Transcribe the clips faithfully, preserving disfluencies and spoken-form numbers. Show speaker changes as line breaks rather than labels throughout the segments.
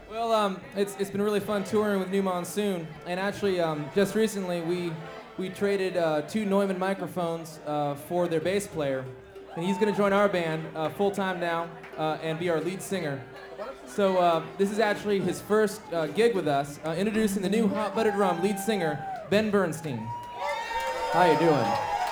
Well, um, it's, it's been really fun touring with New Monsoon, and actually, um, just recently we we traded uh, two Neumann microphones uh, for their bass player, and he's going to join our band uh, full time now uh, and be our lead singer. So uh, this is actually his first uh, gig with us. Uh, introducing the new Hot Buttered Rum lead singer, Ben Bernstein.
How you doing?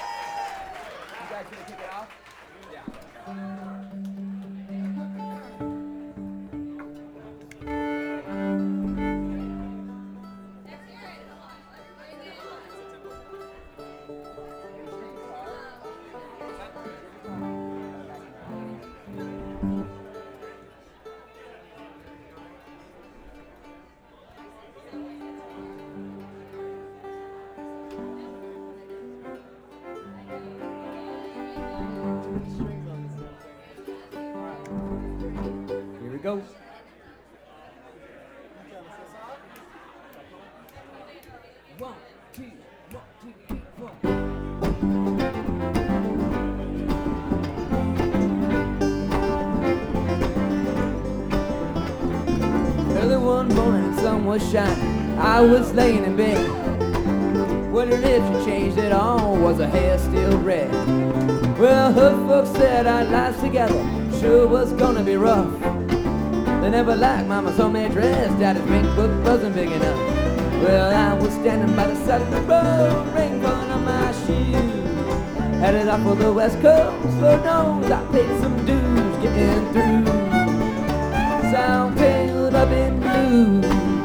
Here we go. One, two, one, two, three, four. Early one morning, the sun was shining. I was laying in bed, wondering if she changed at all. Was her hair still red? Well, her folks said our lives together sure was gonna be rough. They never liked Mama's homemade dress. Daddy's mink book wasn't big enough. Well, I was standing by the side of the road, rain falling on my shoes. Headed off for the West Coast, Lord knows I paid some dues getting through. Sound painted up in blue.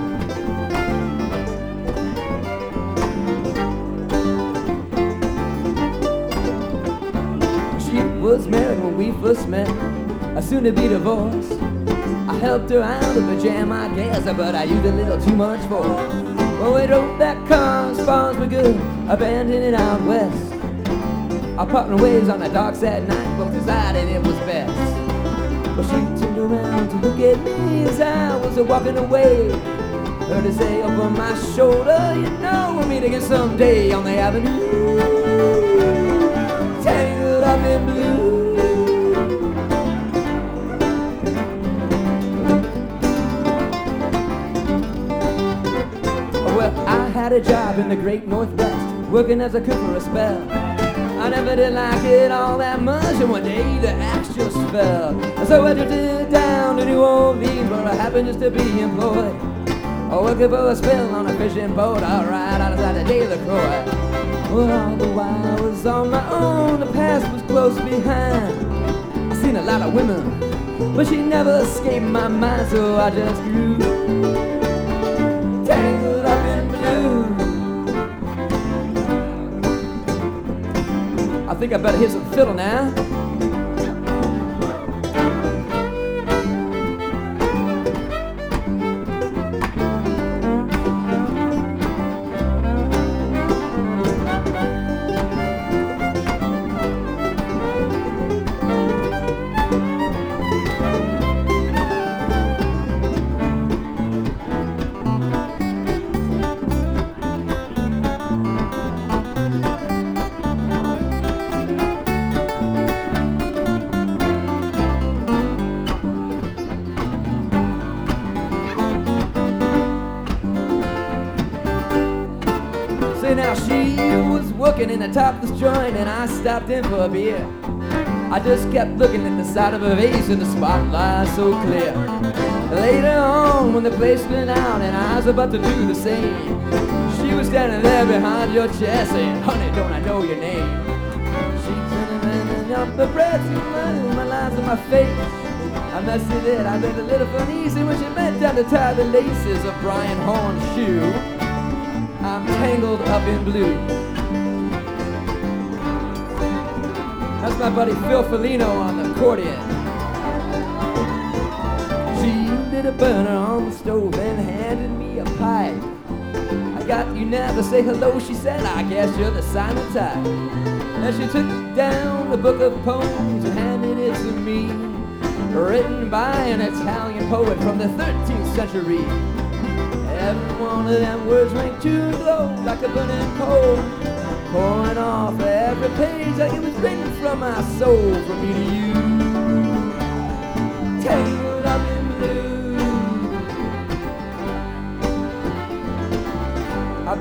She was married when we first met, a soon to be divorced. I helped her out of a jam, I guess, but I used a little too much force. Well, we drove that car as far as we could, abandoning it out west. I parked waves on the docks that night, both decided it was best. But she turned around to look at me as I was walking away. Heard her say over my shoulder, you know we'll meet again someday on the avenue, tangled up in blue. I had a job in the great Northwest, working as a cook for a spell. I never did like it all that much, and one day the axe just fell. So I drifted down to New Orleans, where I happened just to be employed, working for a spell on a fishing boat, alright, outside the Day of the Croix. Well, all the while I was on my own, the past was close behind. I seen a lot of women, but she never escaped my mind, so I just grew tangled up in blue. I think I better hit some fiddle now. Now she was working in a topless joint, and I stopped in for a beer. I just kept looking at the side of her face in the spotlight so clear. Later on, when the place went out and I was about to do the same, she was standing there behind your chair saying, honey, don't I know your name? She turned around up the breath, my lines on my face. I must admit, I been a little uneasy when she bent down to tie the laces of Brian Horn's shoe. I'm tangled up in blue. That's my buddy Phil Foligno on the accordion. She lit a burner on the stove and handed me a pipe. I got you now to say hello, she said, I guess you're the Simon type. And she took down the book of poems and handed it to me, written by an Italian poet from the thirteenth century. Every one of them words rang true and glow like a burning coal, pouring off every page like it was written from my soul, from me to you, tangled up in blue.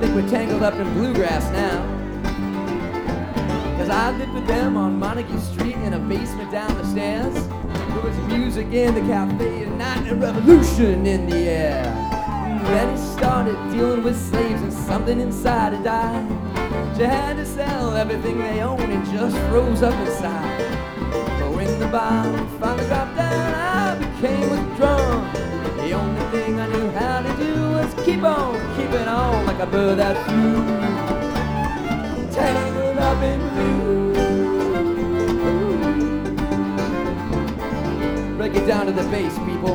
think we're tangled up in bluegrass now. Cause I lived with them on Montague Street in a basement down the stairs. There was music in the cafe and night and revolution in the air. And then he started dealing with slaves and something inside had died. She had to sell everything they owned and just froze up inside. But when the bomb finally dropped down, I became withdrawn. The only thing I knew how to do was keep on keeping on like a bird that flew, tangled up in blue. Break it down to the base, people.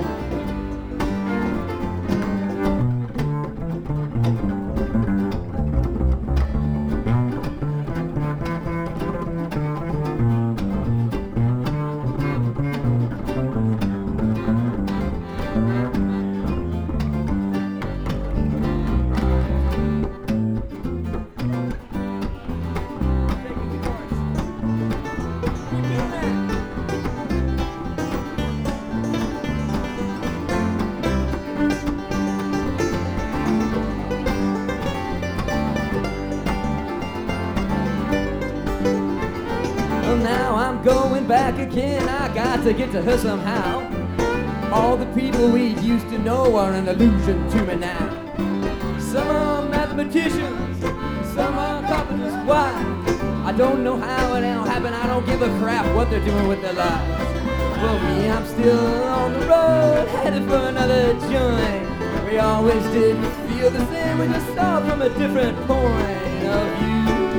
Back again, I got to get to her somehow. All the people we used to know are an illusion to me now. Some are mathematicians, some are carpenters. Why? I don't know how it all happened. I don't give a crap what they're doing with their lives. For me, I'm still on the road, headed for another joint. We always did feel the same, we just saw from a different point of view.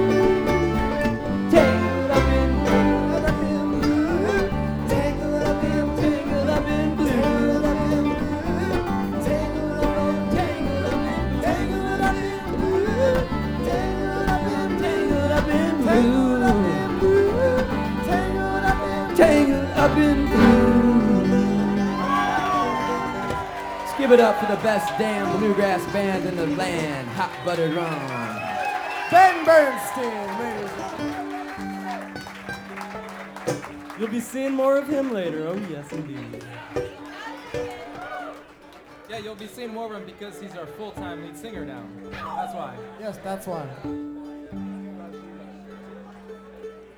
Take it up in up in blue. Let's give it up for the best damn bluegrass band in the land, Hot Buttered Rum.
Ben Bernstein, ladies.
You'll be seeing more of him later. Oh yes, indeed.
Yeah, you'll be seeing more of him because he's our full-time lead singer now. That's why.
Yes, that's why.